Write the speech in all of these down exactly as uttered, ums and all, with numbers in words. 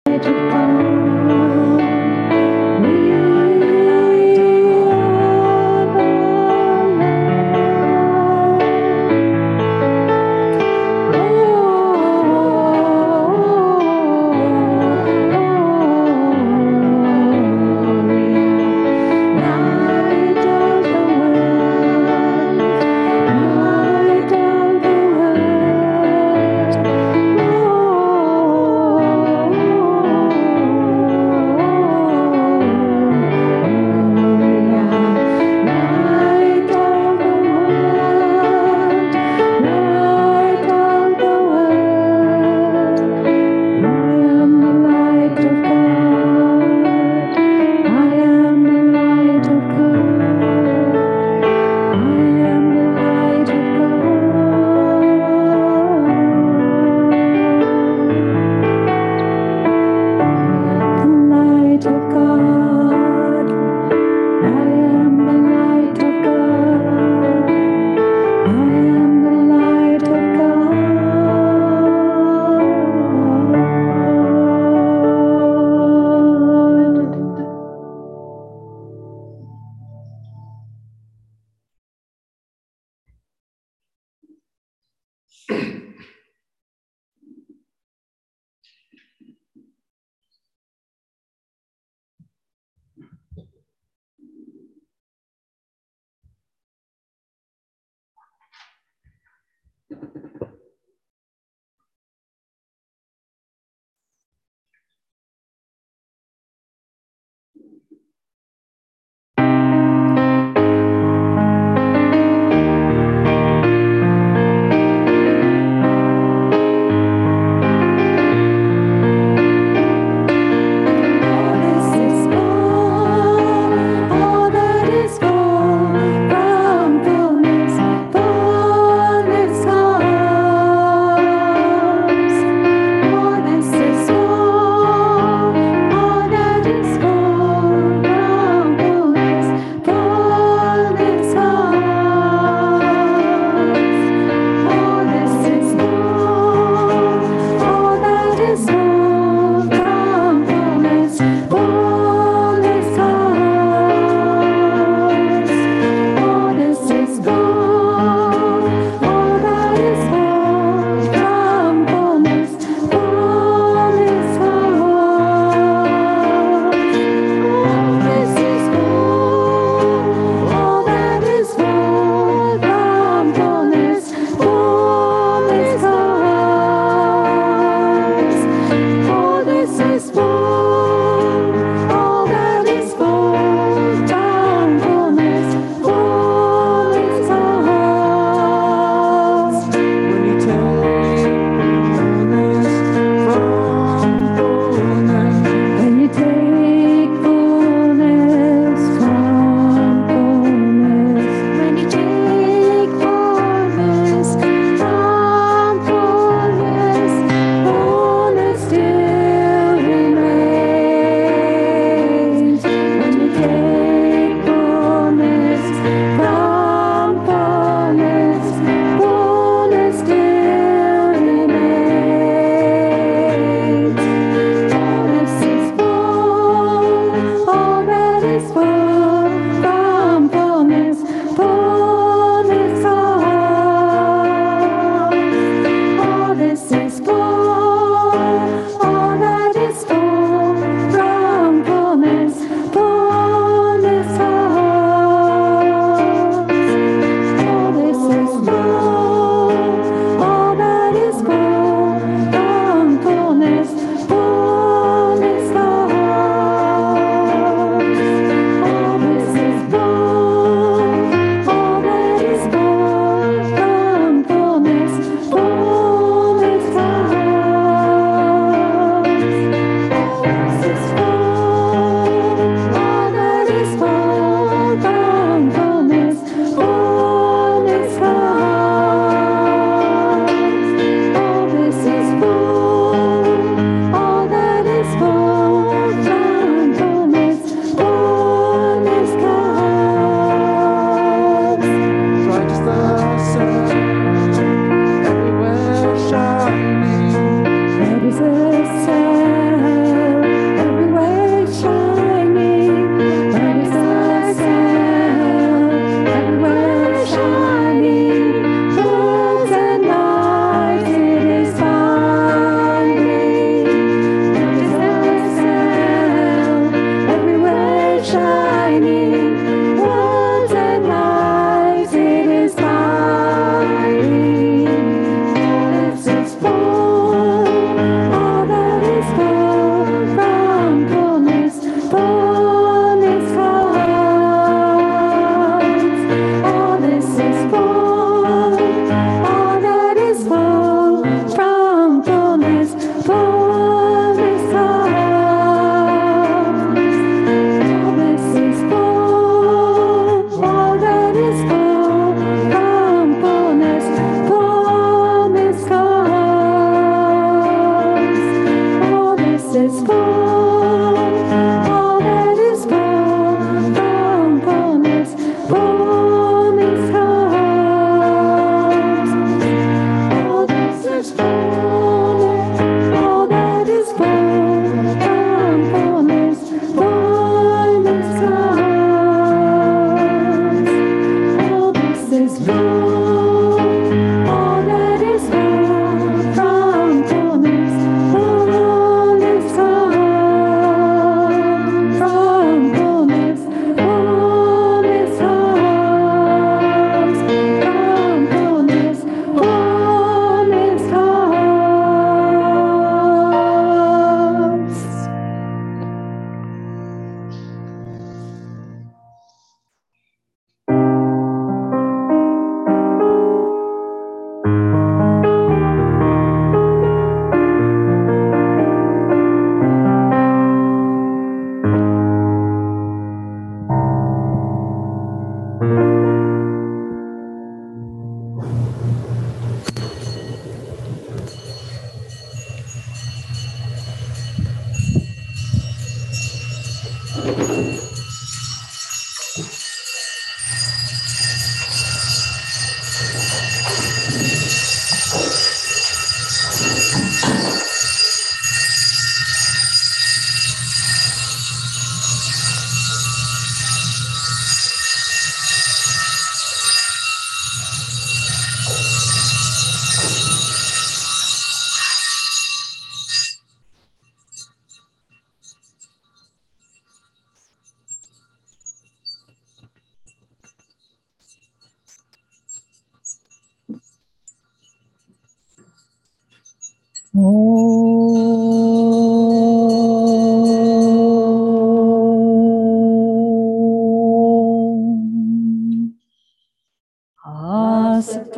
Still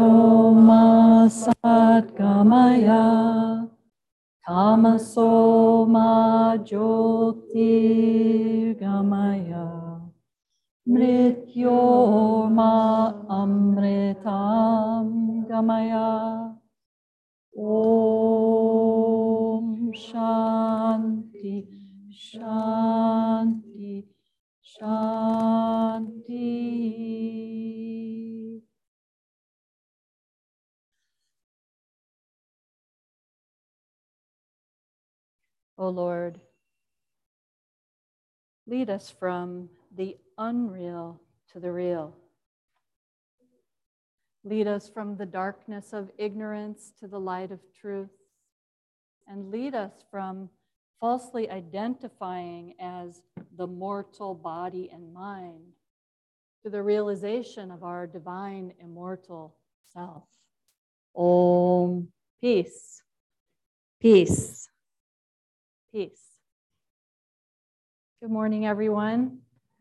Soma Satgamaya Tamasoma Jyotirgamaya Mrityorma Amritam Gamaya. Om Shanti Shanti Shanti. O Lord, lead us from the unreal to the real. Lead us from the darkness of ignorance to the light of truth. And lead us from falsely identifying as the mortal body and mind to the realization of our divine immortal self. Om. Peace. Peace. Peace. Good morning, everyone.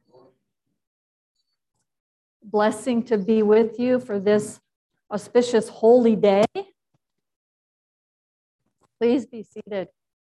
Blessing to be with you for this auspicious holy day. Please be seated.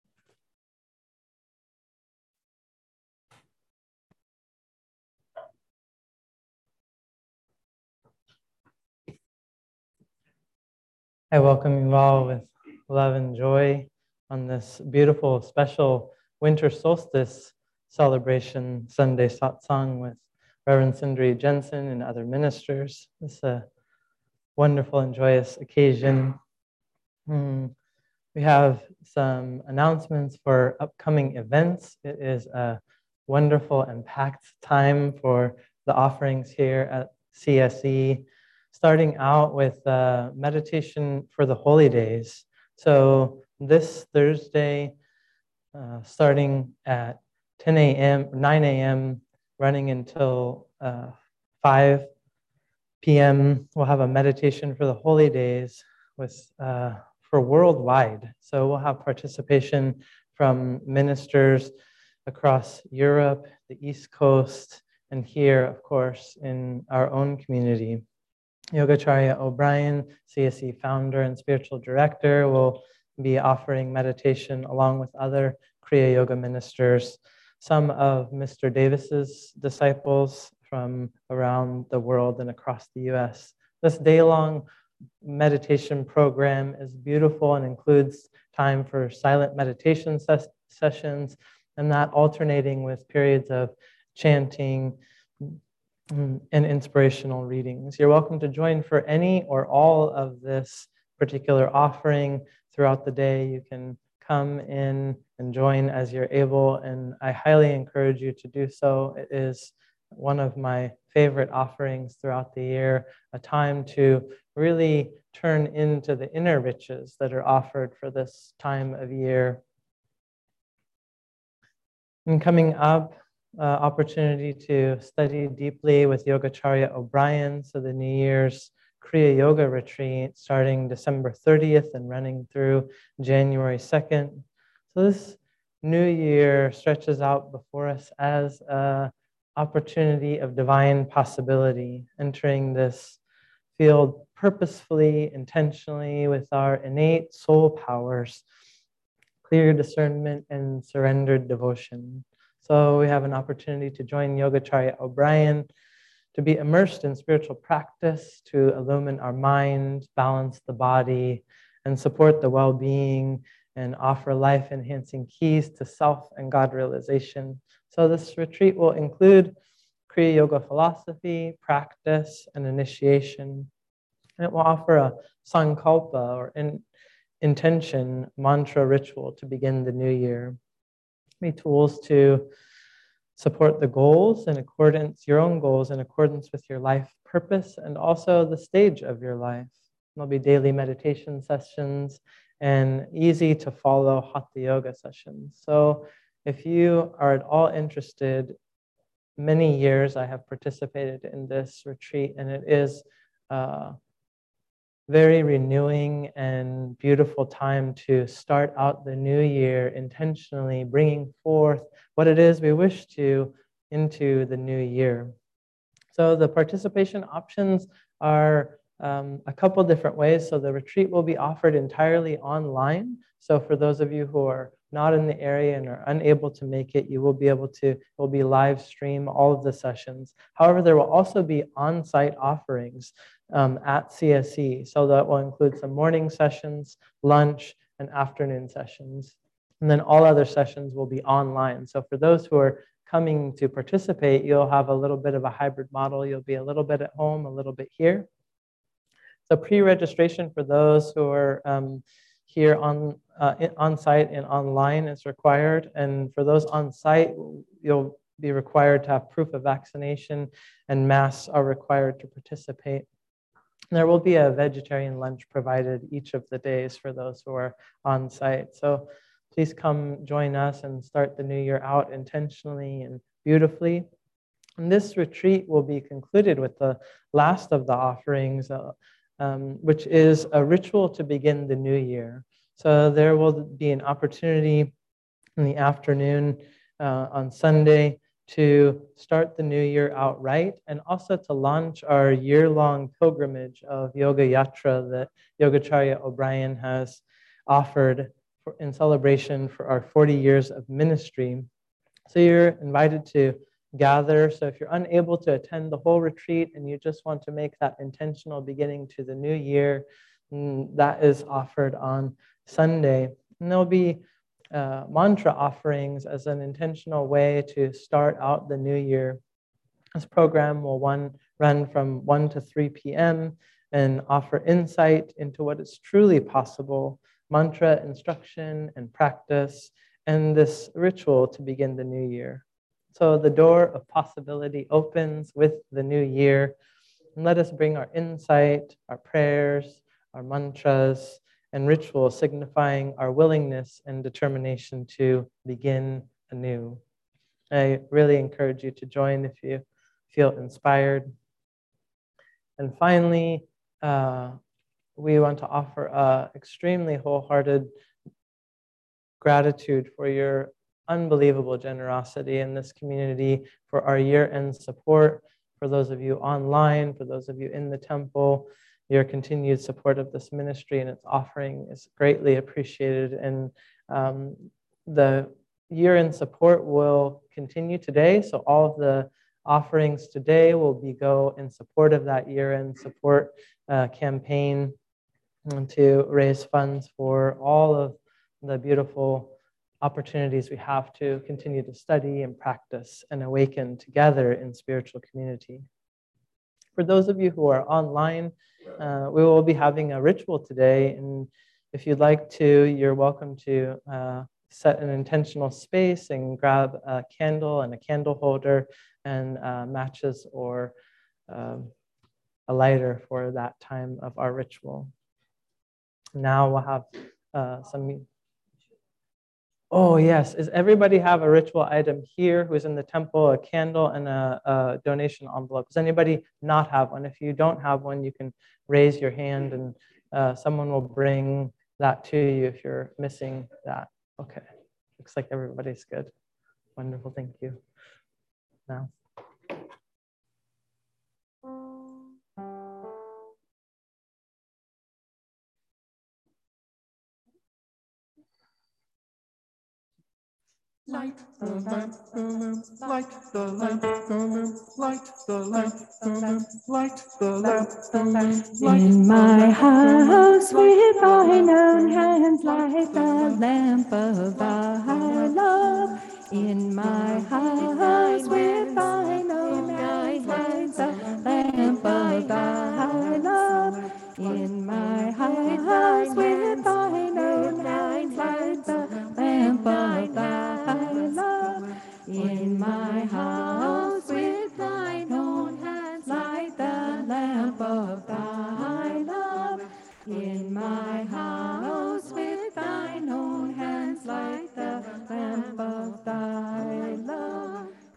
I welcome you all with love and joy on this beautiful, special winter solstice celebration Sunday satsang with Reverend Sundari Jensen and other ministers. It's a wonderful and joyous occasion. Hmm. We have some announcements for upcoming events. It is a wonderful and packed time for the offerings here at C S E, starting out with uh, meditation for the holy days. So this Thursday, uh, starting at ten a m, nine a m, running until uh, five p m, we'll have a meditation for the holy days with uh, for worldwide. So we'll have participation from ministers across Europe, the East Coast, and here, of course, in our own community. Yogacharya O'Brien, C S E founder and spiritual director, will be offering meditation along with other Kriya Yoga ministers, some of Mister Davis's disciples from around the world and across the U S. This day-long meditation program is beautiful and includes time for silent meditation ses sessions, and that alternating with periods of chanting and inspirational readings. You're welcome to join for any or all of this particular offering throughout the day. You can come in and join as you're able, and I highly encourage you to do so. It is one of my favorite offerings throughout the year, a time to really turn into the inner riches that are offered for this time of year. And coming up, uh, opportunity to study deeply with Yogacharya O'Brien, so the New Year's Kriya Yoga retreat starting December thirtieth and running through January second. So this new year stretches out before us as an opportunity of divine possibility, entering this field purposefully, intentionally with our innate soul powers, clear discernment, and surrendered devotion. So we have an opportunity to join Yogacharya O'Brien, to be immersed in spiritual practice, to illumine our mind, balance the body, and support the well-being, and offer life-enhancing keys to self and God realization. So this retreat will include Kriya Yoga philosophy, practice, and initiation. And it will offer a sankalpa, or in, intention mantra ritual to begin the new year. Be tools to support the goals in accordance, your own goals in accordance with your life purpose and also the stage of your life. There'll be daily meditation sessions and easy to follow Hatha Yoga sessions. So if you are at all interested, many years I have participated in this retreat, and it is uh, very renewing and beautiful time to start out the new year intentionally bringing forth what it is we wish to into the new year. So the participation options are um, a couple different ways. So the retreat will be offered entirely online. So for those of you who are not in the area and are unable to make it, you will be able to, it will be live stream all of the sessions. However, there will also be on-site offerings um, at C S E. So that will include some morning sessions, lunch, and afternoon sessions. And then all other sessions will be online. So for those who are coming to participate, you'll have a little bit of a hybrid model. You'll be a little bit at home, a little bit here. So pre-registration for those who are um, here on uh, on site and online is required. And for those on site, you'll be required to have proof of vaccination, and masks are required to participate. There will be a vegetarian lunch provided each of the days for those who are on site. So please come join us and start the new year out intentionally and beautifully. And this retreat will be concluded with the last of the offerings, uh, um, which is a ritual to begin the new year. So there will be an opportunity in the afternoon uh, on Sunday to start the new year out right, and also to launch our year-long pilgrimage of Yoga Yatra that Yogacharya O'Brien has offered for, in celebration for our forty years of ministry. So you're invited to gather. So if you're unable to attend the whole retreat and you just want to make that intentional beginning to the new year, that is offered on Sunday. And there'll be uh, mantra offerings as an intentional way to start out the new year. This program will one, run from one to three p m and offer insight into what is truly possible, mantra instruction and practice, and this ritual to begin the new year. So the door of possibility opens with the new year. And let us bring our insight, our prayers, our mantras, and rituals signifying our willingness and determination to begin anew. I really encourage you to join if you feel inspired. And finally, uh, we want to offer an extremely wholehearted gratitude for your unbelievable generosity in this community, for our year-end support, for those of you online, for those of you in the temple. Your continued support of this ministry and its offering is greatly appreciated. And um, the year-end support will continue today. So all of the offerings today will be go in support of that year-end support uh, campaign and to raise funds for all of the beautiful opportunities we have to continue to study and practice and awaken together in spiritual community. For those of you who are online, uh, we will be having a ritual today, and if you'd like to, you're welcome to uh, set an intentional space and grab a candle and a candle holder and uh, matches or um, a lighter for that time of our ritual. Now we'll have uh, some. Oh yes, does everybody have a ritual item here who's in the temple, a candle and a, a donation envelope? Does anybody not have one? If you don't have one, you can raise your hand and uh, someone will bring that to you if you're missing that. Okay, looks like everybody's good. Wonderful, thank you. Now. Light the lamp, the lamp, light the lamp, the lamp, light the lamp, the lamp, light the lamp, the lamp. In my house with thine own hands light the lamp of thy love. In my house with thine own hands light the lamp of thy love. In my house with thine own hands light the lamp of thy love. In my house with thine own hands light the lamp of thy love. In my house with thine own hands light the lamp of thy love.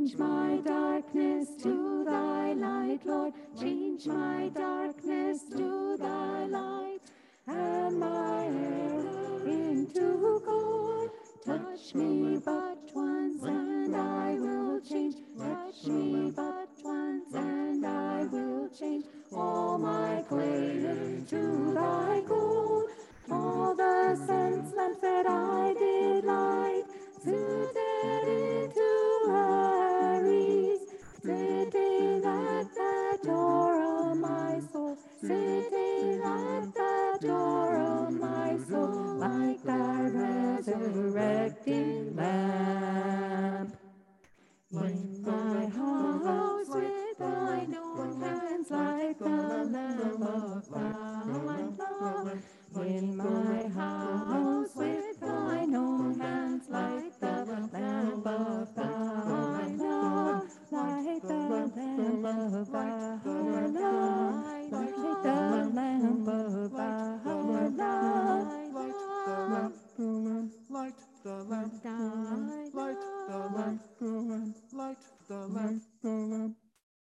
Change my darkness to thy light, Lord. Change my darkness to thy light. And my hair into gold. Touch me but once and I will change. Touch me but once and I will change. All my clay into thy gold. All the sense lamps that I did light, suited into Mary's, sitting at the door of my soul, sitting at the door of my soul, like thy resurrecting lamp. In my house with thine own hands, like the lamp of thine love. In my house with thine own hands, like the lamp of thine love, like the lamp of thine love, like the lamp of thine love. Light the lamp, light the lamp, light the lamp, light the lamp, the lamp.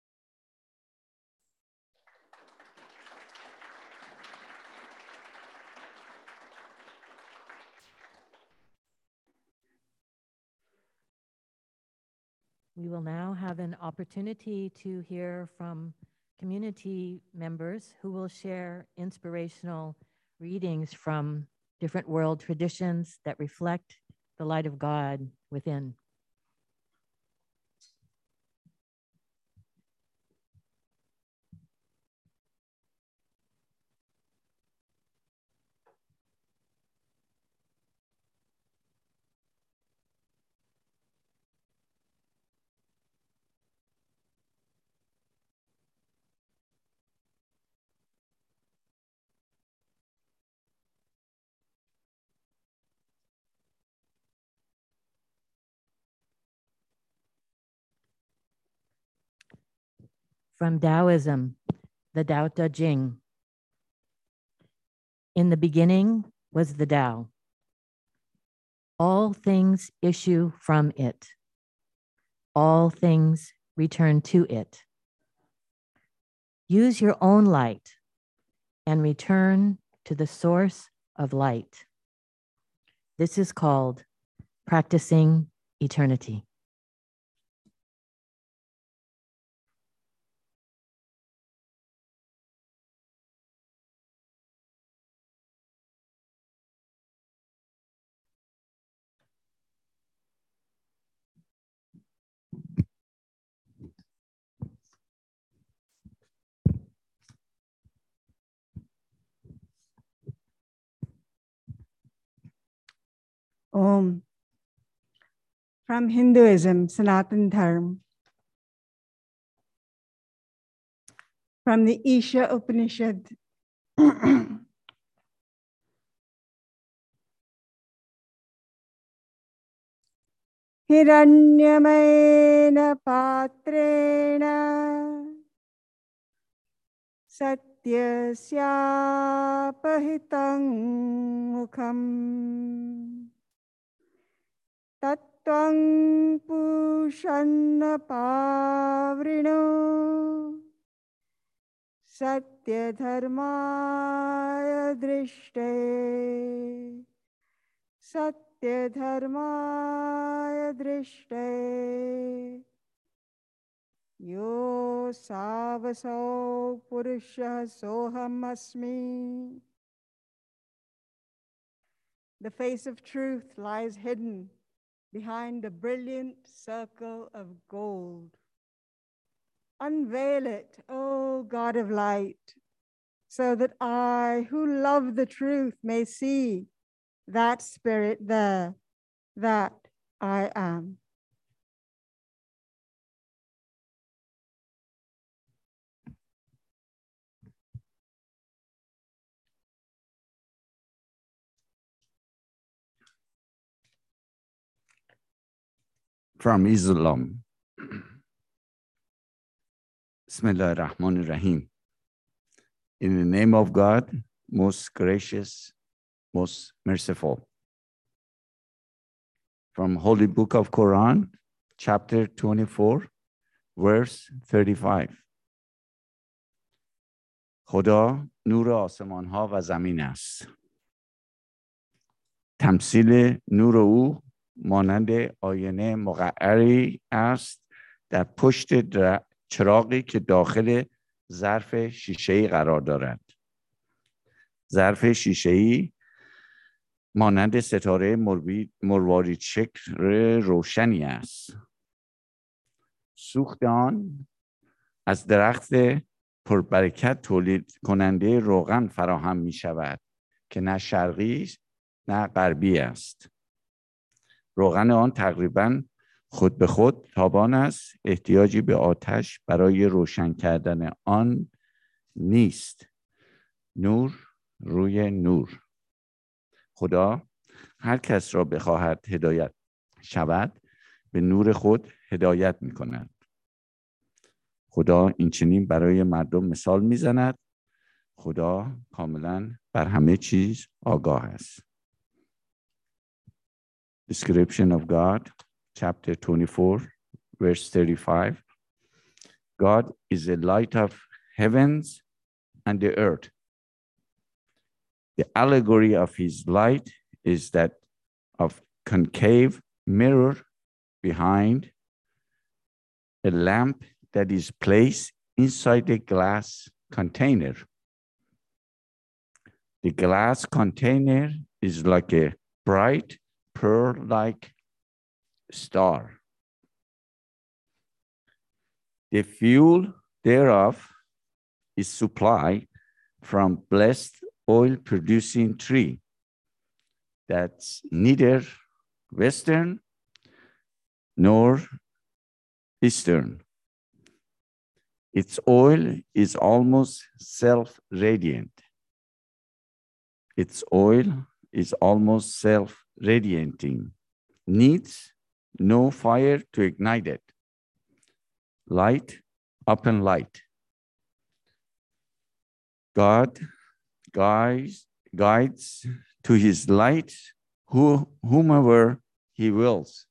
We will now have an opportunity to hear from community members who will share inspirational readings from different world traditions that reflect the light of God within. From Taoism, the Tao Te Ching. In the beginning was the Tao. All things issue from it. All things return to it. Use your own light and return to the source of light. This is called practicing eternity. Om. From Hinduism, Sanatana Dharma. From the Isha Upanishad. Hiranyamena patrena satyasya pahitam mukham tattvang pushanna pavrino satya dharmaya drishte satya dharmaya drishte yo savaso purusha soham asmi. The face of truth lies hidden behind a brilliant circle of gold. Unveil it, O God of light, so that I, who love the truth, may see that spirit there, that I am. From Islam. Bismillah ar-Rahman ar-Rahim. In the name of God, most gracious, most merciful. From Holy Book of Quran, chapter twenty-four, verse thirty-five. خدا نور آسمان ها و زمین است. تمثیل نور او مانند آینه مقعری است در پشت چراغی که داخل ظرف شیشه‌ای قرار دارد. ظرف شیشه‌ای مانند ستاره مروارید شکل روشنی است. سوخت آن از درخت پربرکت تولید کننده روغن فراهم می شود که نه شرقی نه غربی است. روغن آن تقریباً خود به خود تابان است. احتیاجی به آتش برای روشن کردن آن نیست. نور روی نور. خدا هر کس را بخواهد هدایت شود به نور خود هدایت می کند. خدا این چنین برای مردم مثال می زند. خدا کاملا بر همه چیز آگاه است. Description of God, chapter twenty-four, verse thirty-five. God is the light of heavens and the earth. The allegory of his light is that of concave mirror behind a lamp that is placed inside a glass container. The glass container is like a bright pearl-like star. The fuel thereof is supplied from blessed oil-producing tree that's neither western nor eastern. Its oil is almost self-radiant. Its oil is almost self-radiating, needs no fire to ignite it. Light upon light. God guides, guides to his light who, whomever he wills.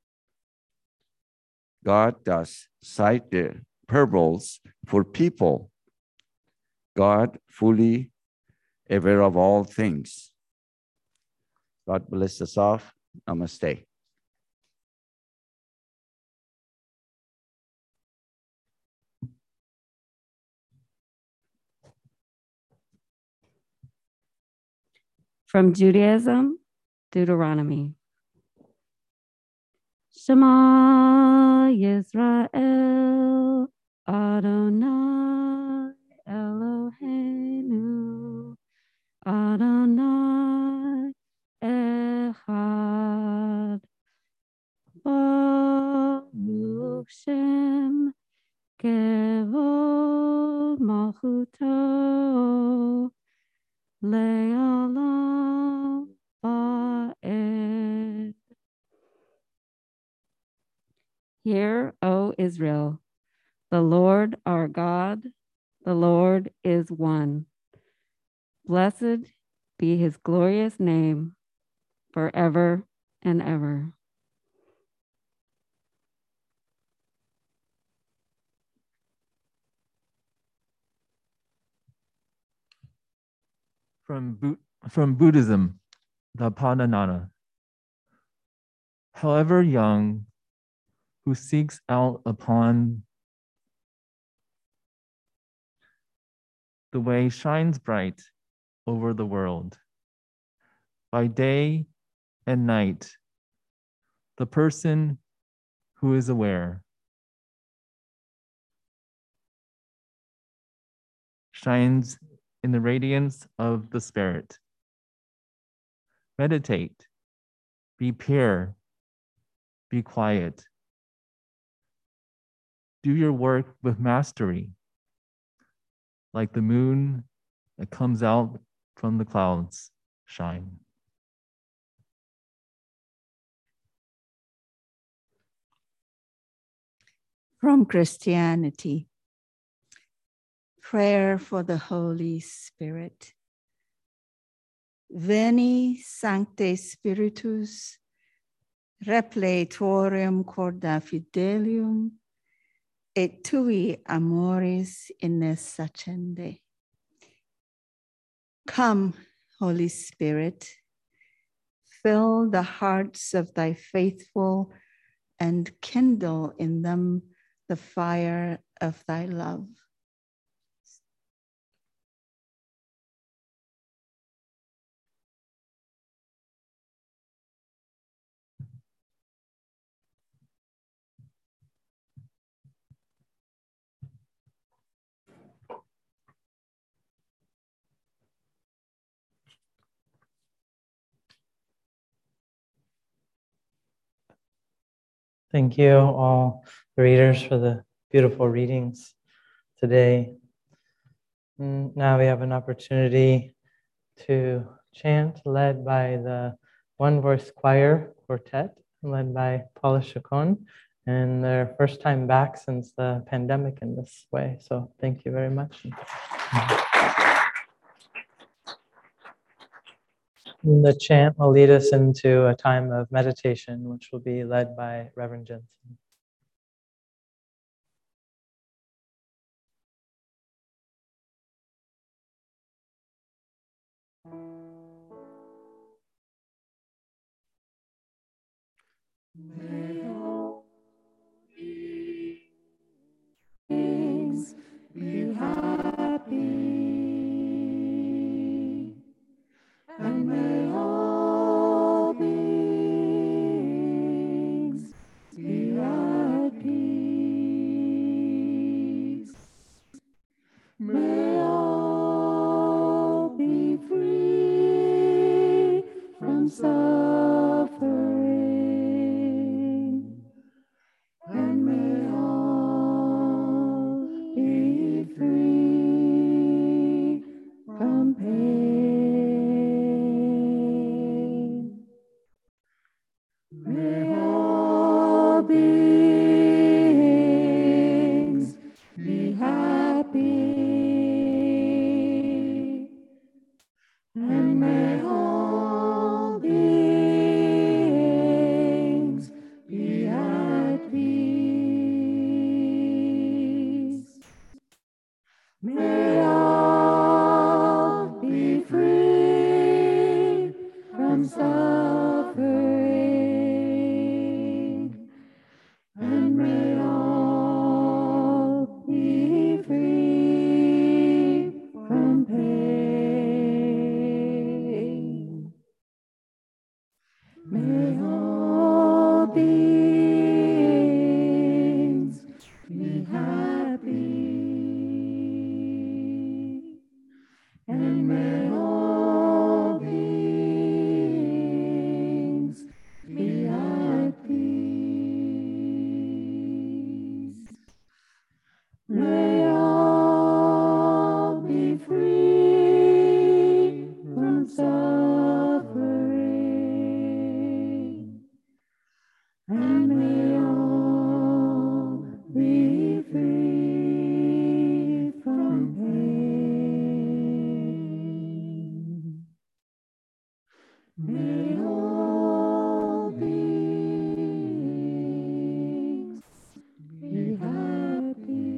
God does cite the parables for people. God fully aware of all things. God bless us all. Namaste. From Judaism, Deuteronomy. Shema Yisrael, Adonai Eloheinu, Adonai Echad. Baruch Shem Kevod Malchuto Le'olam Va'ed. Hear, O Israel, the Lord our God, the Lord is one. Blessed be his glorious name forever and ever. From, Bu- from Buddhism, the Padanana. However young, who seeks out upon the way shines bright over the world. By day and night, the person who is aware shines in the radiance of the Spirit. Meditate, be pure, be quiet. Do your work with mastery, like the moon that comes out from the clouds, shine. From Christianity, prayer for the Holy Spirit. Veni Sancte Spiritus, repletorium corda fidelium, et tui amoris innes accende. Come, Holy Spirit, fill the hearts of thy faithful and kindle in them the fire of thy love. Thank you, all the readers, for the beautiful readings today. And now we have an opportunity to chant, led by the One Voice Choir Quartet, led by Paula Chacon, and their first time back since the pandemic in this way. So thank you very much. And the chant will lead us into a time of meditation, which will be led by Reverend Jensen. May all beings be happy, and may all beings be at peace. May all be free from suffering, and may all be free from pain. May all beings be happy, and may all beings be at peace. May all be free from suffering, and may all be free from pain. May all beings be happy, and may all beings be at peace. May all be free from suffering, and may all be free from pain. May all beings be happy.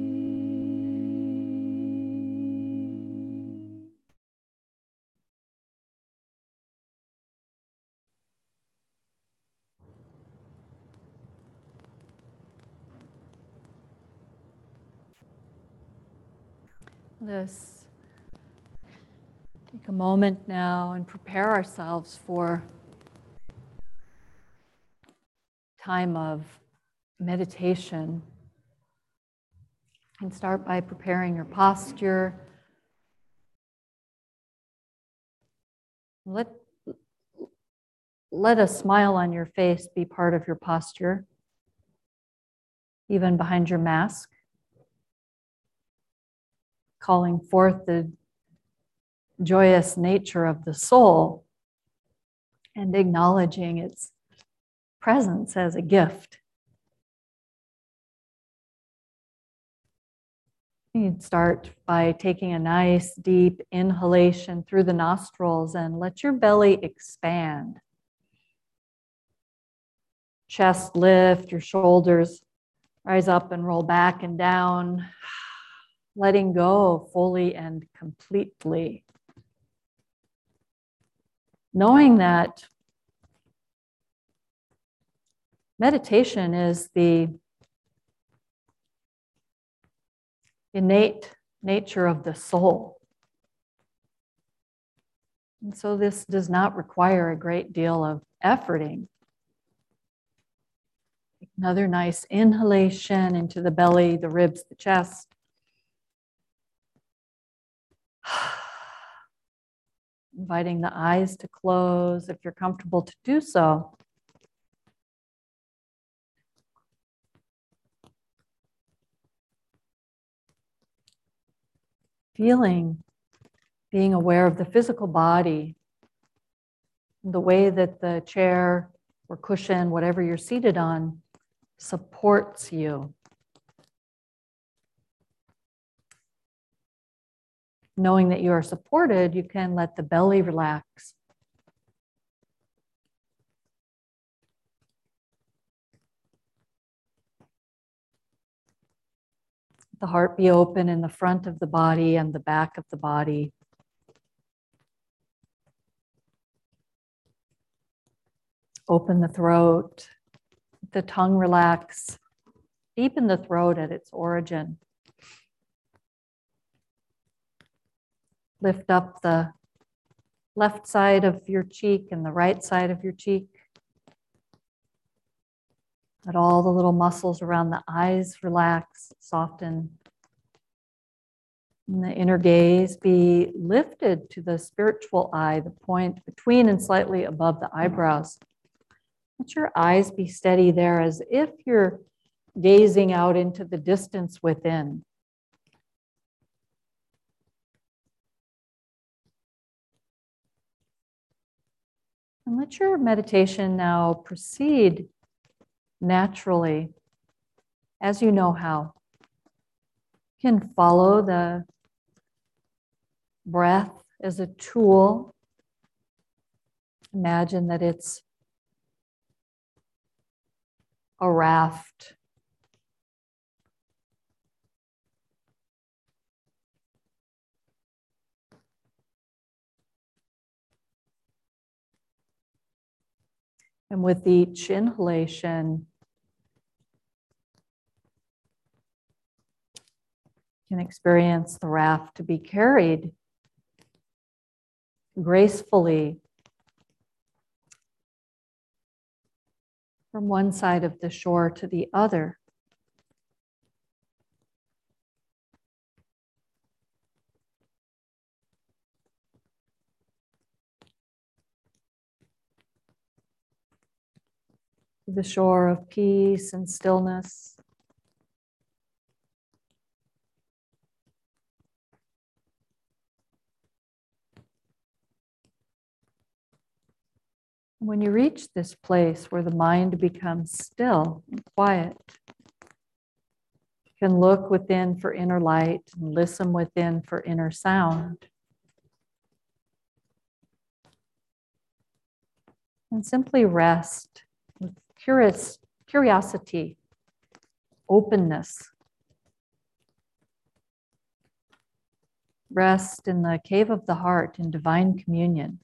Let's take a moment now and prepare ourselves for time of meditation. And start by preparing your posture. Let, let a smile on your face be part of your posture, even behind your mask, calling forth the joyous nature of the soul and acknowledging its presence as a gift. You'd start by taking a nice deep inhalation through the nostrils and let your belly expand. chest lift, your shoulders rise up and roll back and down, letting go fully and completely. Knowing that meditation is the innate nature of the soul. And so this does not require a great deal of efforting. Another nice inhalation into the belly, the ribs, the chest. Inviting the eyes to close if you're comfortable to do so. Feeling, being aware of the physical body, the way that the chair or cushion, whatever you're seated on, supports you. Knowing that you are supported, you can let the belly relax. The heart be open in the front of the body and the back of the body. Open the throat, the tongue relax, deepen the throat at its origin. Lift up the left side of your cheek and the right side of your cheek. Let all the little muscles around the eyes relax, soften. And the inner gaze be lifted to the spiritual eye, the point between and slightly above the eyebrows. Let your eyes be steady there as if you're gazing out into the distance within. And let your meditation now proceed naturally, as you know how. You can follow the breath as a tool. Imagine that it's a raft. And with each inhalation, you can experience the raft to be carried gracefully from one side of the shore to the other. The shore of peace and stillness. When you reach this place where the mind becomes still and quiet, you can look within for inner light and listen within for inner sound. And simply rest with curious, curiosity, openness. Rest in the cave of the heart in divine communion.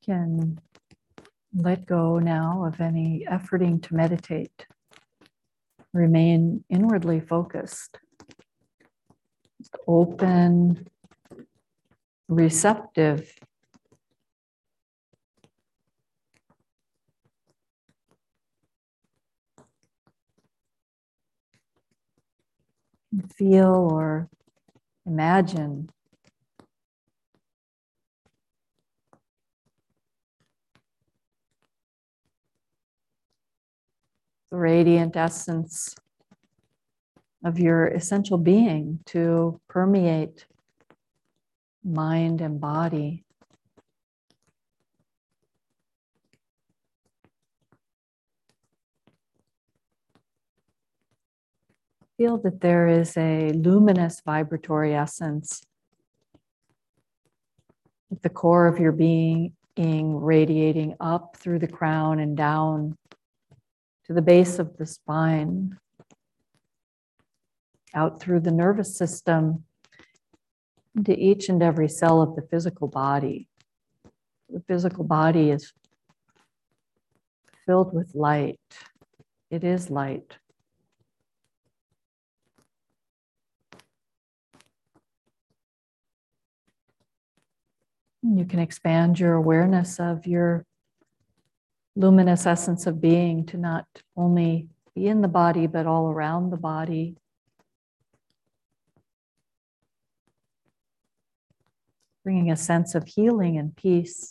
can let go now of any efforting to meditate. Remain inwardly focused, open, receptive. Feel or imagine the radiant essence of your essential being to permeate mind and body. Feel that there is a luminous vibratory essence at the core of your being, radiating up through the crown and down to the base of the spine, out through the nervous system, into each and every cell of the physical body. The physical body is filled with light. It is light. You can expand your awareness of your luminous essence of being to not only be in the body, but all around the body. Bringing a sense of healing and peace.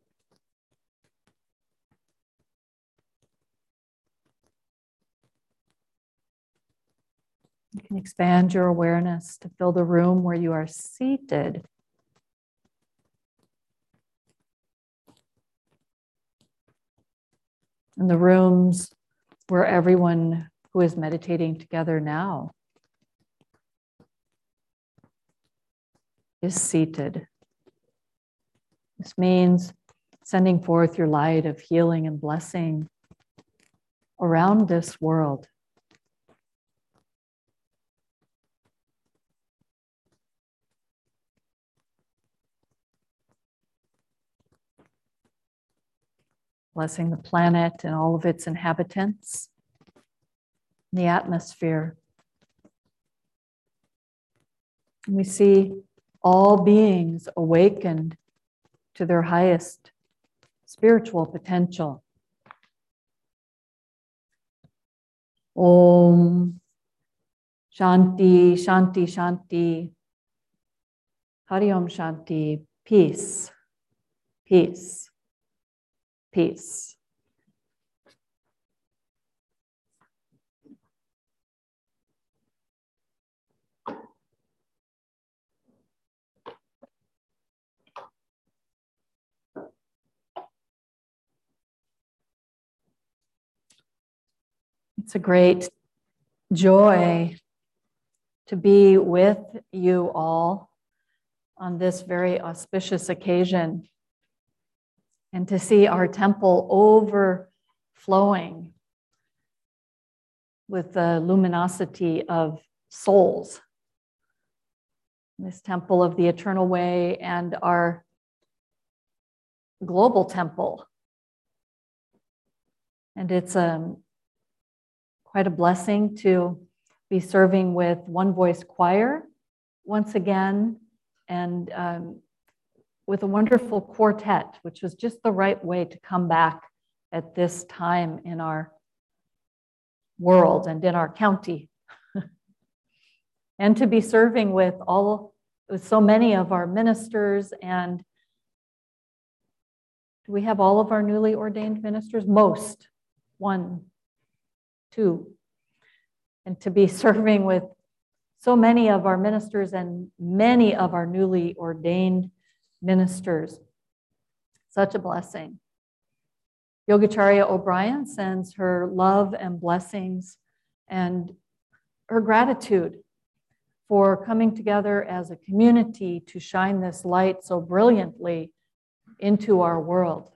You can expand your awareness to fill the room where you are seated. And the rooms where everyone who is meditating together now is seated. This means sending forth your light of healing and blessing around this world. Blessing the planet and all of its inhabitants, the atmosphere. And we see all beings awakened to their highest spiritual potential. Om Shanti, Shanti, Shanti. Hari Om Shanti. Peace, peace. Peace. It's a great joy to be with you all on this very auspicious occasion, and to see our temple overflowing with the luminosity of souls. This temple of the eternal way and our global temple. And it's um, quite a blessing to be serving with One Voice Choir once again, and um, with a wonderful quartet, which was just the right way to come back at this time in our world and in our county. And to be serving with all, with so many of our ministers. And do we have all of our newly ordained ministers? Most, one, two. And to be serving with so many of our ministers and many of our newly ordained ministers. Such a blessing. Yogacharya O'Brien sends her love and blessings and her gratitude for coming together as a community to shine this light so brilliantly into our world.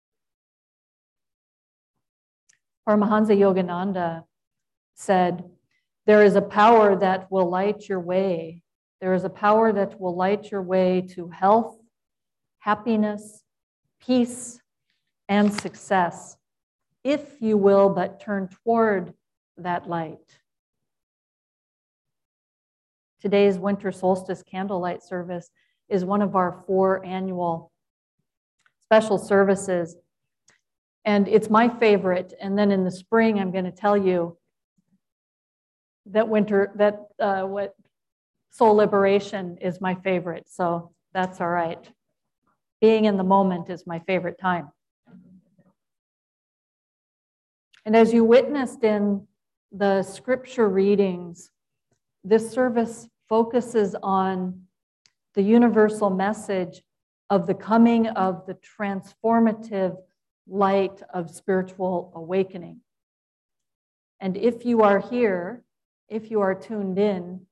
Paramahansa Yogananda said, "There is a power that will light your way. There is a power that will light your way to health, happiness, peace and success, if you will but turn toward that light. Today's winter solstice candlelight service is one of our four annual special services, and it's my favorite. And then in the spring, I'm going to tell you that winter, that uh, what soul liberation is my favorite, so that's all right. Being in the moment is my favorite time. And as you witnessed in the scripture readings, this service focuses on the universal message of the coming of the transformative light of spiritual awakening. And if you are here, if you are tuned in,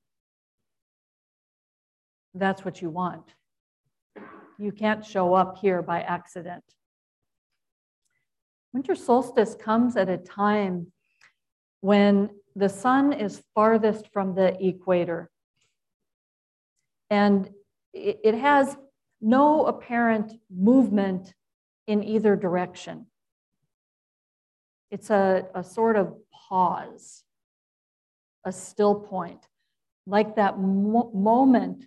that's what you want. You can't show up here by accident. Winter solstice comes at a time when the sun is farthest from the equator. And it has no apparent movement in either direction. It's a, a sort of pause, a still point, like that mo- moment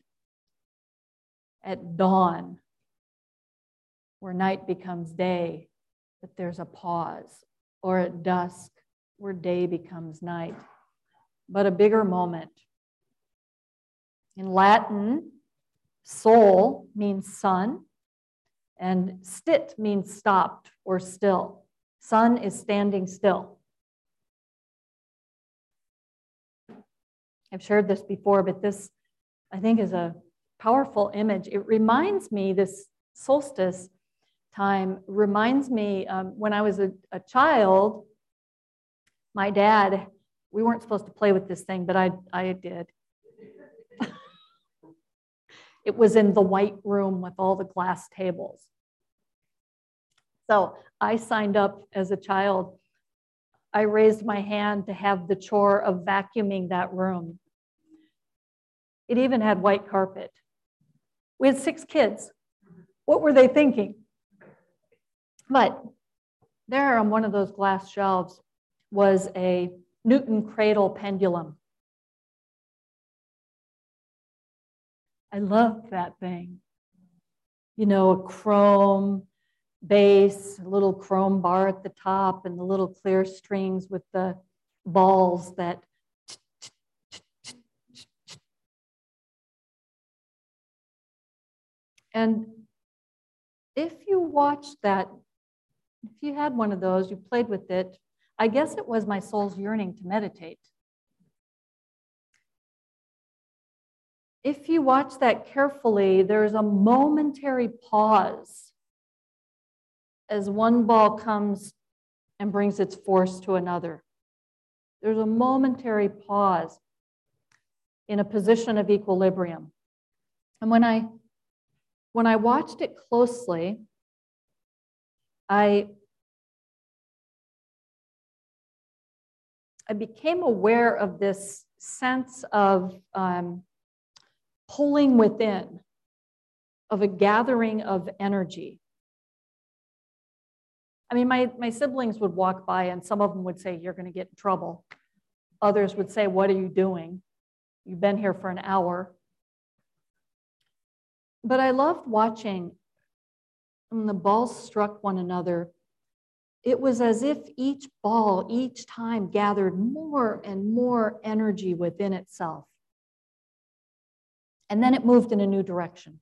at dawn where night becomes day, but there's a pause, or at dusk where day becomes night, but a bigger moment. In Latin, sol means sun, and stit means stopped or still. Sun is standing still. I've shared this before, but this, I think, is a powerful image. It reminds me, this solstice time reminds me um, when I was a, a child, my dad, we weren't supposed to play with this thing, but I, I did. It was in the white room with all the glass tables. So I signed up as a child. I raised my hand to have the chore of vacuuming that room. It even had white carpet. We had six kids. What were they thinking? But there on one of those glass shelves was a Newton cradle pendulum. I loved that thing. You know, a chrome base, a little chrome bar at the top, and the little clear strings with the balls that. And if you watched that, if you had one of those, you played with it, I guess it was my soul's yearning to meditate. If you watch that carefully, there's a momentary pause as one ball comes and brings its force to another. There's a momentary pause in a position of equilibrium. And when I, when I watched it closely, I, I became aware of this sense of um, pulling within, of a gathering of energy. I mean, my, my siblings would walk by and some of them would say, "You're going to get in trouble." Others would say, "What are you doing? You've been here for an hour." But I loved watching when the balls struck one another. It was as if each ball, each time, gathered more and more energy within itself. And then it moved in a new direction.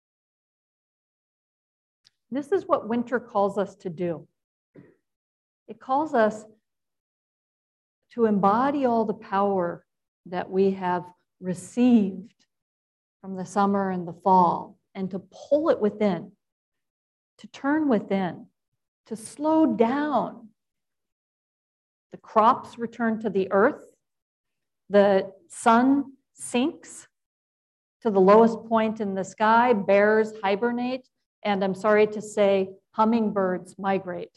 This is what winter calls us to do. It calls us to embody all the power that we have received from the summer and the fall, and to pull it within, to turn within, to slow down. The crops return to the earth. The sun sinks to the lowest point in the sky. Bears hibernate. And I'm sorry to say, hummingbirds migrate.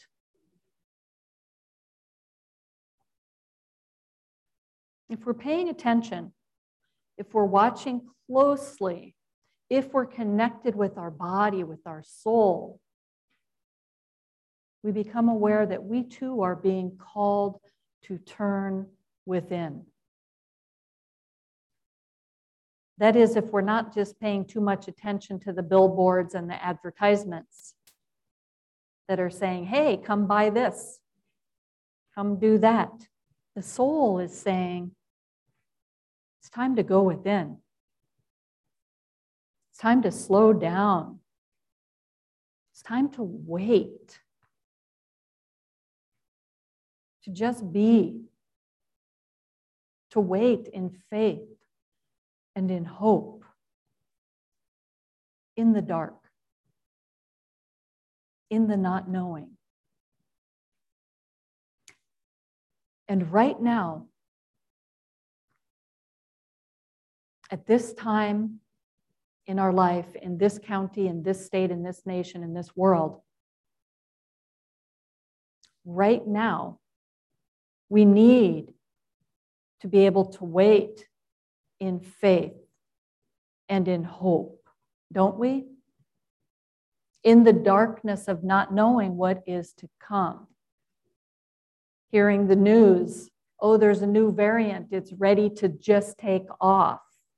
If we're paying attention, if we're watching closely, if we're connected with our body, with our soul, we become aware that we too are being called to turn within. That is, if we're not just paying too much attention to the billboards and the advertisements that are saying, hey, come buy this, come do that. The soul is saying, it's time to go within. It's time to slow down. It's time to wait. To just be. To wait in faith and in hope. In the dark. In the not knowing. And right now, at this time in our life, in this county, in this state, in this nation, in this world, right now, we need to be able to wait in faith and in hope, don't we? In the darkness of not knowing what is to come. Hearing the news, oh, there's a new variant, it's ready to just take off.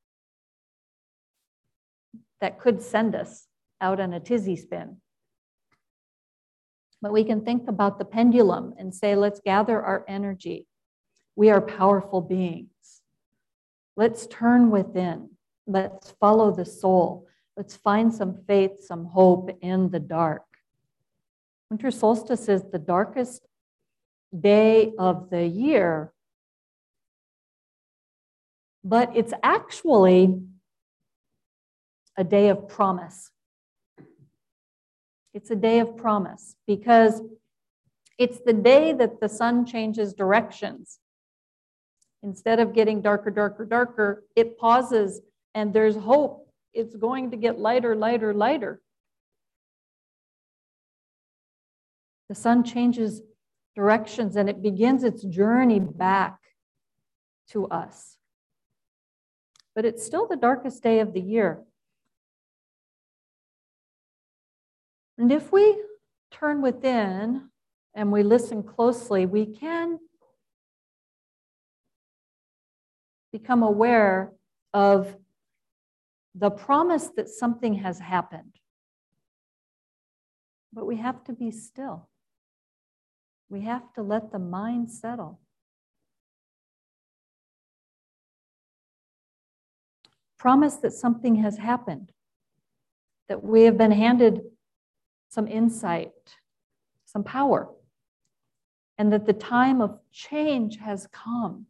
That could send us out on a tizzy spin. But we can think about the pendulum and say, let's gather our energy. We are powerful beings. Let's turn within. Let's follow the soul. Let's find some faith, some hope in the dark. Winter solstice is the darkest day of the year, but it's actually a day of promise. It's a day of promise because it's the day that the sun changes directions. Instead of getting darker, darker, darker, it pauses and there's hope. It's going to get lighter, lighter, lighter. The sun changes directions and it begins its journey back to us. But it's still the darkest day of the year. And if we turn within and we listen closely, we can become aware of the promise that something has happened. But we have to be still. We have to let the mind settle. Promise that something has happened, that we have been handed some insight, some power, and that the time of change has come.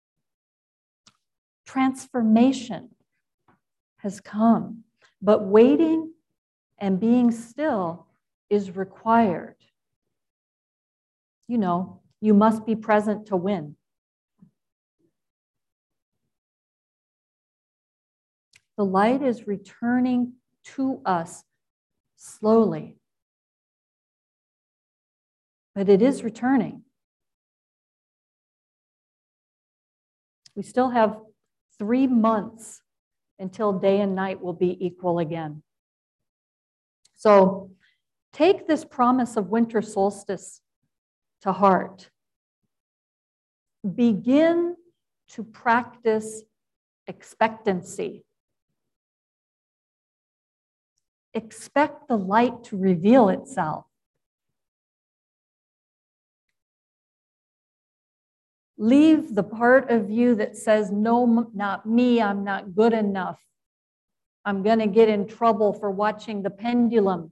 Transformation has come, but waiting and being still is required. You know, you must be present to win. The light is returning to us slowly, but it is returning. We still have three months until day and night will be equal again. So take this promise of winter solstice to heart. Begin to practice expectancy. Expect the light to reveal itself. Leave the part of you that says, no, not me, I'm not good enough. I'm going to get in trouble for watching the pendulum.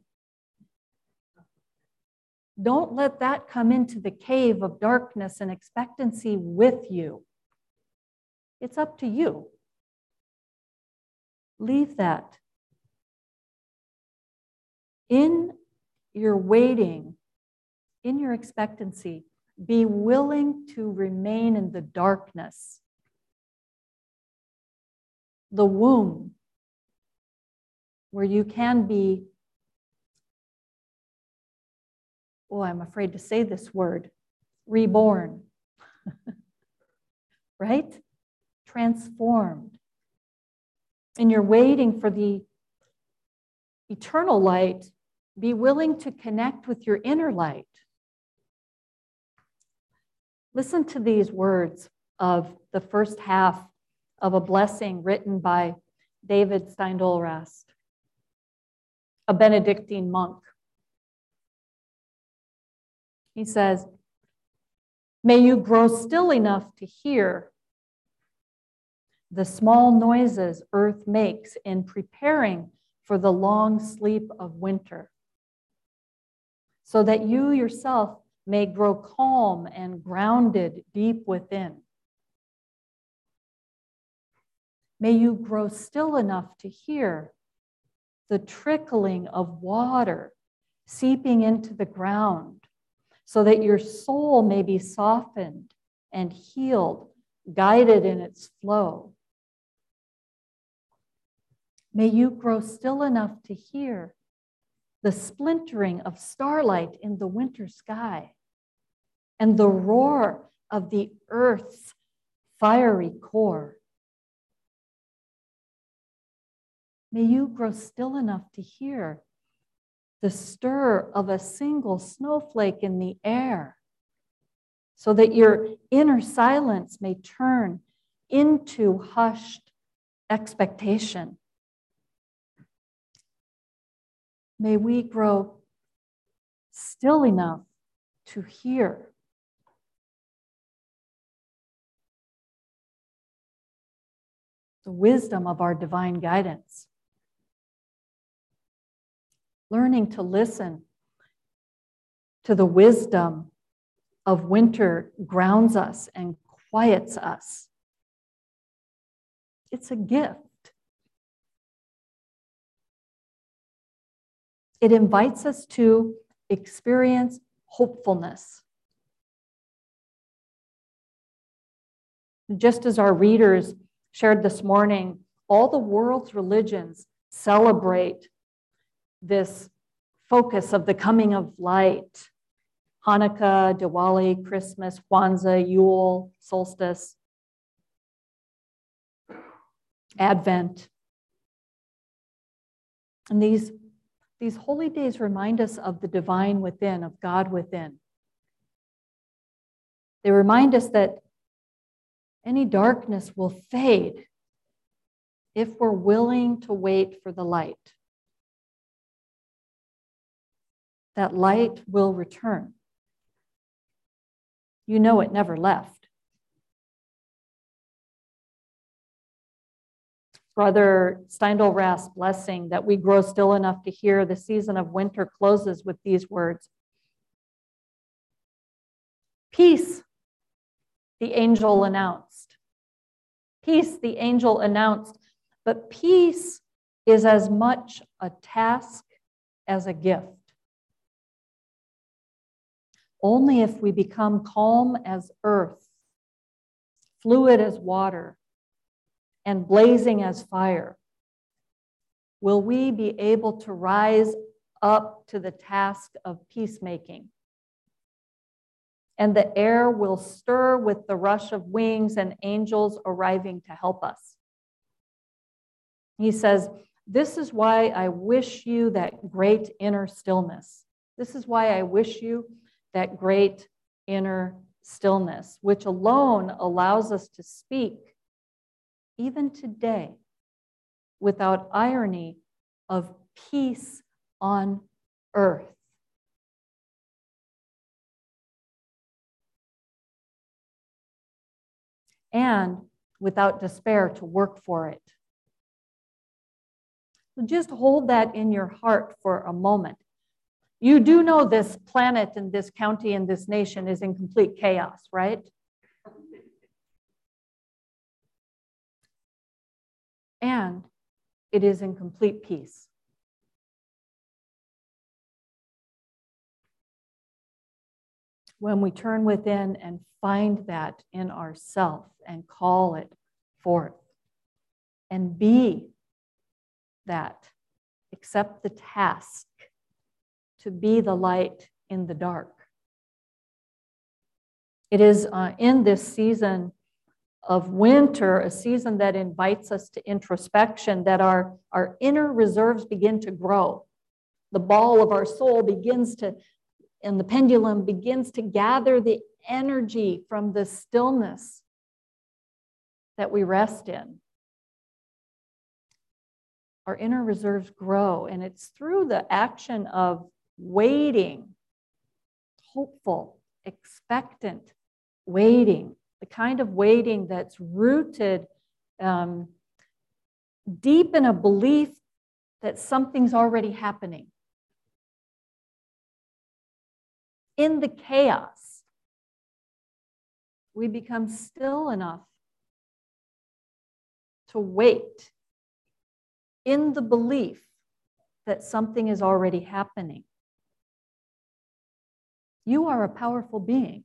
Don't let that come into the cave of darkness and expectancy with you. It's up to you. Leave that. In your waiting, in your expectancy, be willing to remain in the darkness. The womb, where you can be, oh, I'm afraid to say this word, reborn, right? Transformed. And you're waiting for the eternal light, be willing to connect with your inner light, Listen to these words of the first half of a blessing written by David Steindl-Rast, a Benedictine monk. He says, "May you grow still enough to hear the small noises earth makes in preparing for the long sleep of winter, so that you yourself may grow calm and grounded deep within. May you grow still enough to hear the trickling of water seeping into the ground, so that your soul may be softened and healed, guided in its flow. May you grow still enough to hear the splintering of starlight in the winter sky and the roar of the earth's fiery core. May you grow still enough to hear the stir of a single snowflake in the air, so that your inner silence may turn into hushed expectation. May we grow still enough to hear the wisdom of our divine guidance. Learning to listen to the wisdom of winter grounds us and quiets us. It's a gift. It invites us to experience hopefulness. Just as our readers shared this morning, all the world's religions celebrate this focus of the coming of light. Hanukkah, Diwali, Christmas, Kwanzaa, Yule, solstice, Advent. And these, these holy days remind us of the divine within, of God within. They remind us that any darkness will fade if we're willing to wait for the light. That light will return. You know it never left. Brother Steindl-Rast's blessing that we grow still enough to hear the season of winter closes with these words. Peace, the angel announced. Peace, the angel announced. But peace is as much a task as a gift. Only if we become calm as earth, fluid as water, and blazing as fire, will we be able to rise up to the task of peacemaking. And the air will stir with the rush of wings and angels arriving to help us. He says, this is why I wish you that great inner stillness. This is why I wish you that great inner stillness, which alone allows us to speak, even today, without irony, of peace on earth. And without despair to work for it. So just hold that in your heart for a moment. You do know this planet and this county and this nation is in complete chaos, right? And it is in complete peace. When we turn within and find that in ourself and call it forth and be that, accept the task to be the light in the dark. It is uh, in this season of winter, a season that invites us to introspection, that our, our inner reserves begin to grow. The ball of our soul begins to, and the pendulum begins to gather the energy from the stillness that we rest in, our inner reserves grow. And it's through the action of waiting, hopeful, expectant waiting, the kind of waiting that's rooted um, deep in a belief that something's already happening. In the chaos, we become still enough to wait in the belief that something is already happening. You are a powerful being.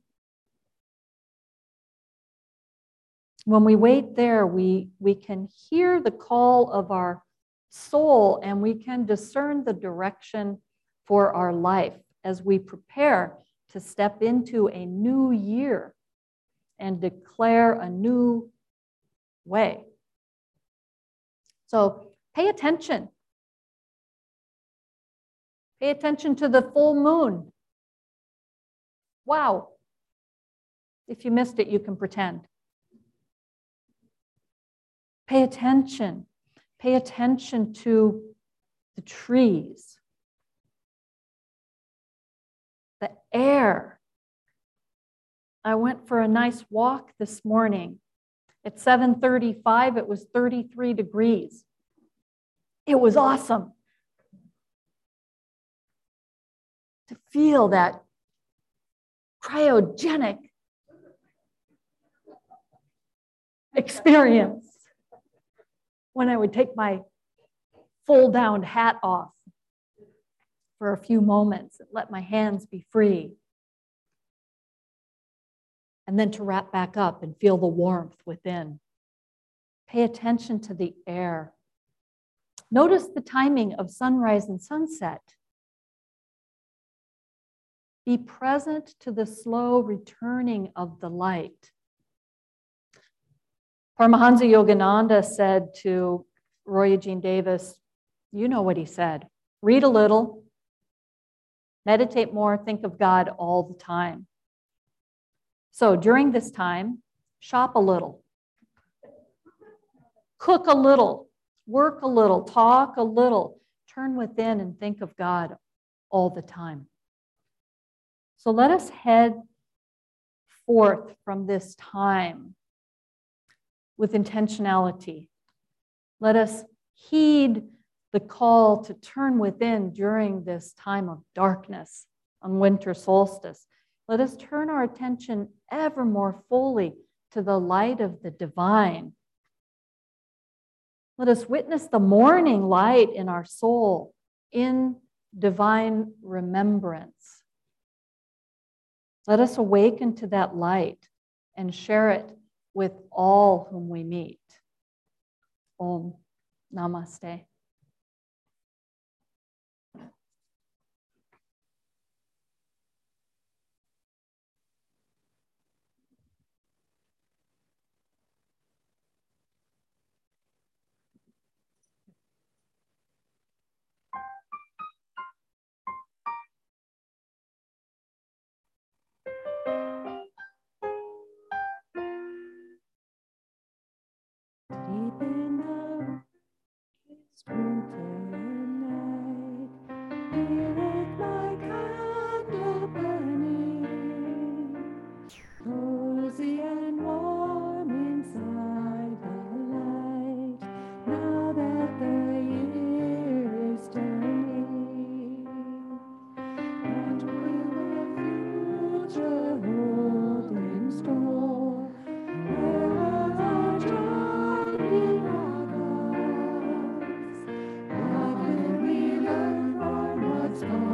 When we wait there, we, we can hear the call of our soul, and we can discern the direction for our life as we prepare to step into a new year and declare a new way. So pay attention. Pay attention to the full moon. Wow. If you missed it, you can pretend. Pay attention. Pay attention to the trees, the air. I went for a nice walk this morning. At seven thirty-five, it was thirty-three degrees. It was awesome to feel that cryogenic experience when I would take my fold-down hat off for a few moments and let my hands be free. And then to wrap back up and feel the warmth within. Pay attention to the air. Notice the timing of sunrise and sunset. Be present to the slow returning of the light. Paramahansa Yogananda said to Roy Eugene Davis, you know what he said, read a little, meditate more, think of God all the time. So during this time, shop a little, cook a little, work a little, talk a little, turn within and think of God all the time. So let us head forth from this time with intentionality. Let us heed the call to turn within during this time of darkness on winter solstice. Let us turn our attention ever more fully to the light of the divine. Let us witness the morning light in our soul in divine remembrance. Let us awaken to that light and share it with all whom we meet. Om Namaste. Deep in the winter night, with my candle burning, cozy and warm inside the light, now that the year is turning. What will the future hold in store? Where are our shining August? What can we learn from what's gone?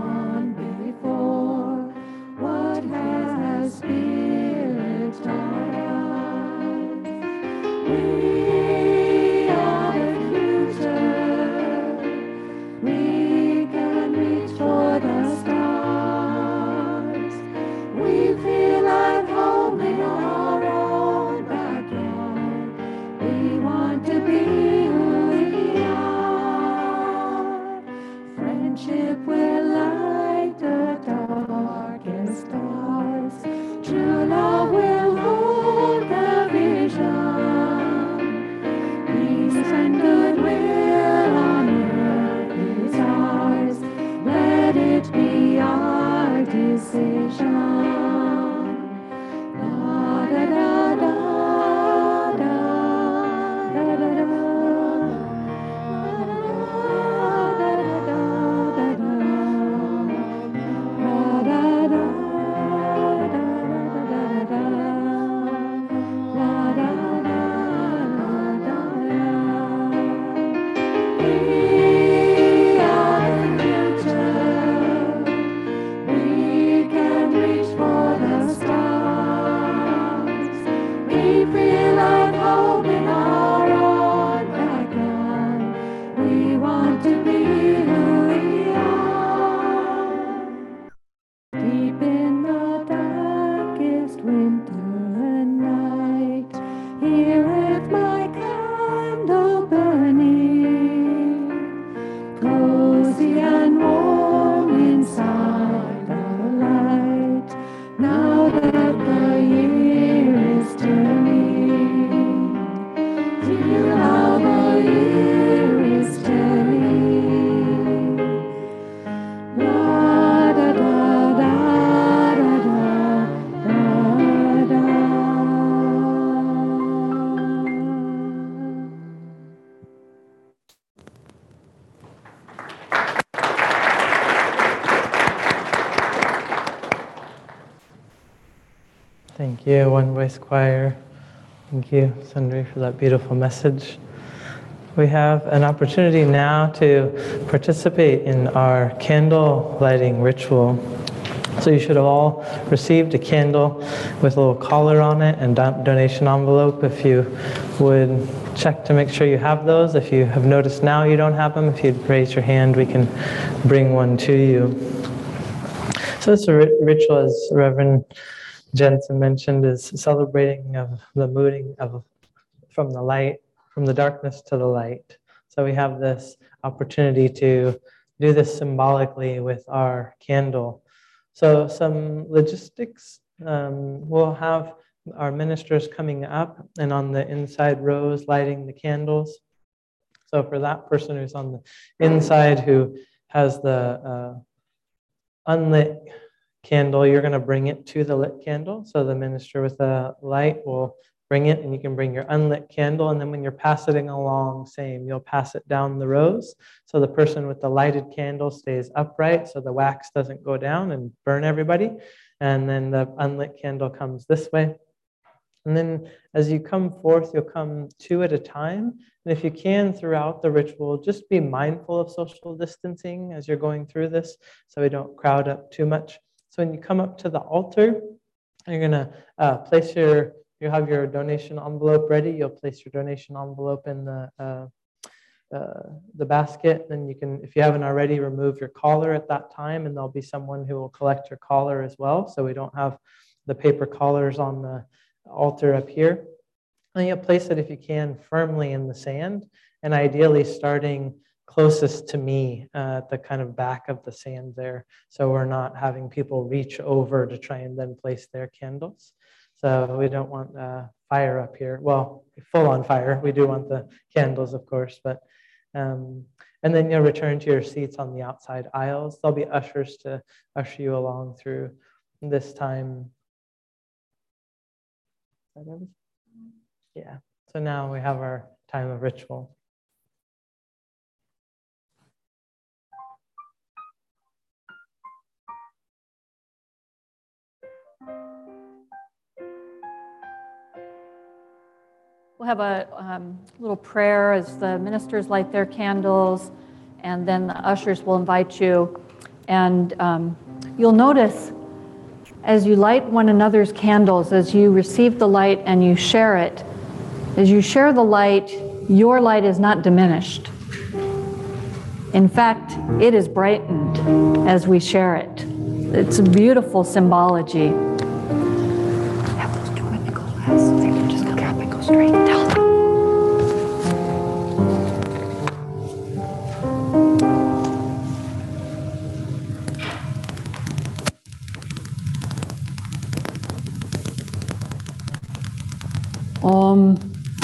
Thank you, One Voice Choir. Thank you, Sundari, for that beautiful message. We have an opportunity now to participate in our candle lighting ritual. So you should have all received a candle with a little collar on it and don- donation envelope. If you would check to make sure you have those. If you have noticed now you don't have them, if you'd raise your hand, we can bring one to you. So this ri- ritual, as Reverend Jensen mentioned, is celebrating of the moving of from the light, from the darkness to the light. So we have this opportunity to do this symbolically with our candle. So some logistics, um, we'll have our ministers coming up and on the inside rows lighting the candles. So for that person who's on the inside who has the uh, unlit candle, you're going to bring it to the lit candle. So the minister with the light will bring it, and you can bring your unlit candle, and then when you're passing along, same, you'll pass it down the rows. So the person with the lighted candle stays upright so the wax doesn't go down and burn everybody. And then the unlit candle comes this way. And then as you come forth, you'll come two at a time. And if you can, throughout the ritual, just be mindful of social distancing as you're going through this so we don't crowd up too much. So when you come up to the altar, you're going to uh, place your You have your donation envelope ready. You'll place your donation envelope in the uh, uh, the basket. Then you can, if you haven't already, remove your collar at that time, and there'll be someone who will collect your collar as well. So we don't have the paper collars on the altar up here. And you'll place it, if you can, firmly in the sand, and ideally starting closest to me uh, at the kind of back of the sand there. So we're not having people reach over to try and then place their candles. So we don't want uh, fire up here. Well, full on fire. We do want the candles, of course, but um, and then you'll return to your seats on the outside aisles. There'll be ushers to usher you along through this time. Yeah. So now we have our time of ritual. We'll have a um, little prayer as the ministers light their candles, and then the ushers will invite you. And um, you'll notice as you light one another's candles, as you receive the light and you share it, as you share the light, your light is not diminished. In fact, it is brightened as we share it. It's a beautiful symbology. Have those two in the glass. They can just come up and go straight. Tell them. Um,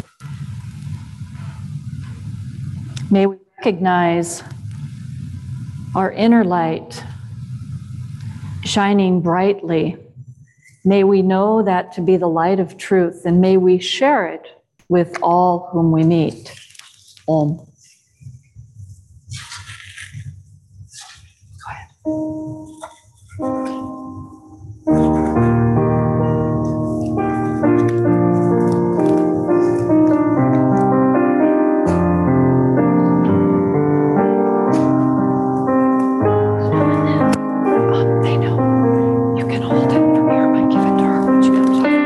may we recognize our inner light shining brightly. May we know that to be the light of truth, and may we share it with all whom we meet. Om. Go ahead. They know. You can hold it from here. I give it to her when she comes over.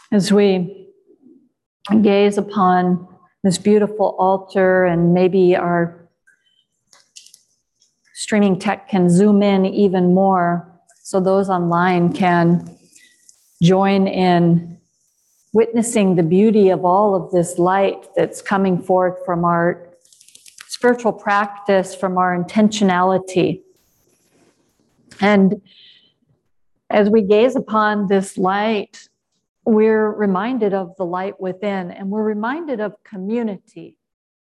As we gaze upon this beautiful altar, and maybe our streaming tech can zoom in even more so those online can join in witnessing the beauty of all of this light that's coming forth from our spiritual practice, from our intentionality. And as we gaze upon this light, we're reminded of the light within, and we're reminded of community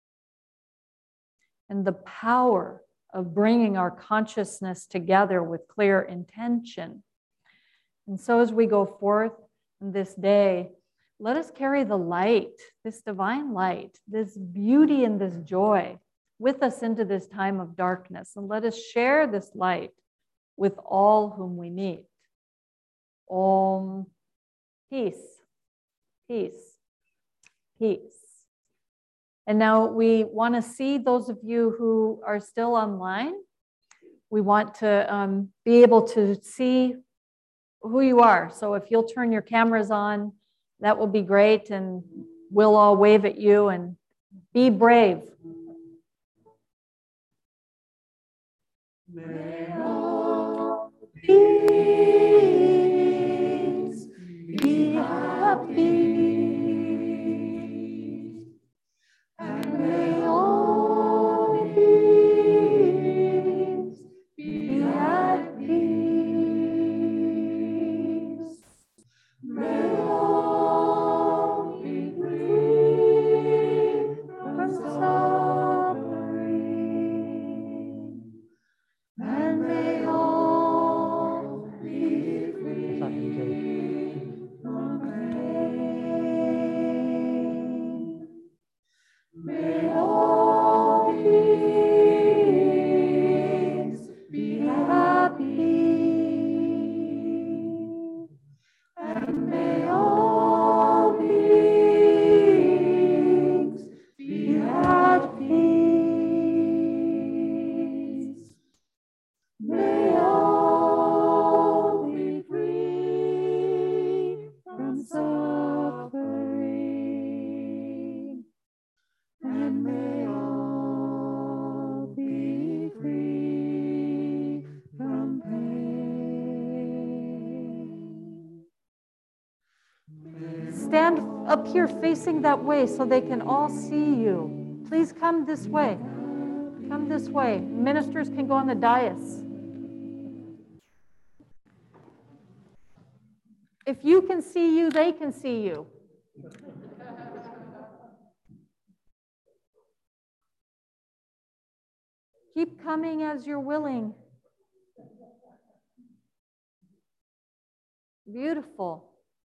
and the power of bringing our consciousness together with clear intention. And so as we go forth in this day, let us carry the light, this divine light, this beauty and this joy with us into this time of darkness. And let us share this light with all whom we meet. Om. Peace, peace, peace. And now we want to see those of you who are still online. We want to um, be able to see who you are. So if you'll turn your cameras on, that will be great. And we'll all wave at you and be brave. May all peace be happy, and may all beings be at peace. May all be free from suffering, and may all be free from pain. May all beings be happy, and may all beings be at peace. May all be free from suffering, and may all be free from pain. Stand up here facing that way so they can all see you. Please come this way. Come this way. Ministers can go on the dais. If you can see you, they can see you. Keep coming as you're willing. Beautiful.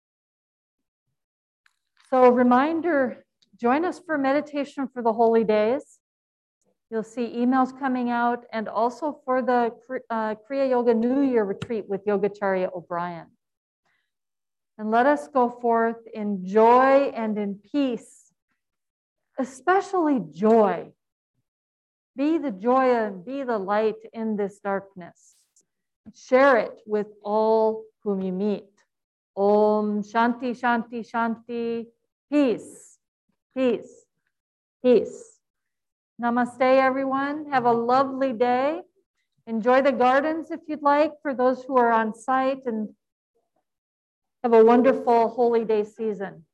So, reminder, join us for meditation for the holy days. You'll see emails coming out, and also for the uh, Kriya Yoga New Year retreat with Yogacharya O'Brien. And let us go forth in joy and in peace, especially joy. Be the joy and be the light in this darkness. Share it with all whom you meet. Om Shanti, Shanti, Shanti. Peace, peace, peace. Namaste, everyone. Have a lovely day. Enjoy the gardens if you'd like for those who are on site, and have a wonderful holy day season.